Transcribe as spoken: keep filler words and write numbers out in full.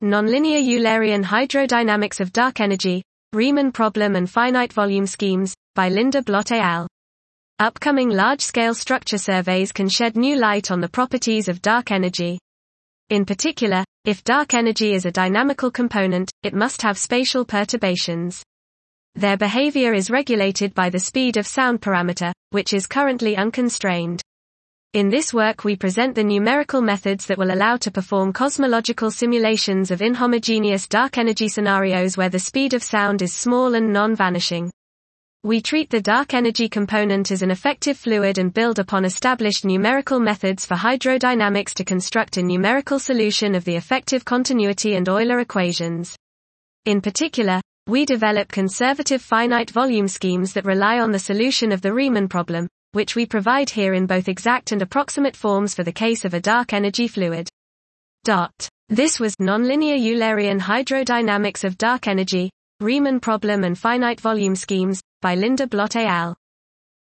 Nonlinear Eulerian Hydrodynamics of Dark Energy, Riemann Problem and Finite Volume Schemes, by Linda Blott et al. Upcoming large-scale structure surveys can shed new light on the properties of dark energy. In particular, if dark energy is a dynamical component, it must have spatial perturbations. Their behavior is regulated by the speed of sound parameter, which is currently unconstrained. In this work we present the numerical methods that will allow to perform cosmological simulations of inhomogeneous dark energy scenarios where the speed of sound is small and non-vanishing. We treat the dark energy component as an effective fluid and build upon established numerical methods for hydrodynamics to construct a numerical solution of the effective continuity and Euler equations. In particular, we develop conservative finite volume schemes that rely on the solution of the Riemann problem, which we provide here in both exact and approximate forms for the case of a dark energy fluid. Dot. This was Nonlinear Eulerian Hydrodynamics of Dark Energy, Riemann Problem and Finite Volume Schemes, by Linda Blott et al.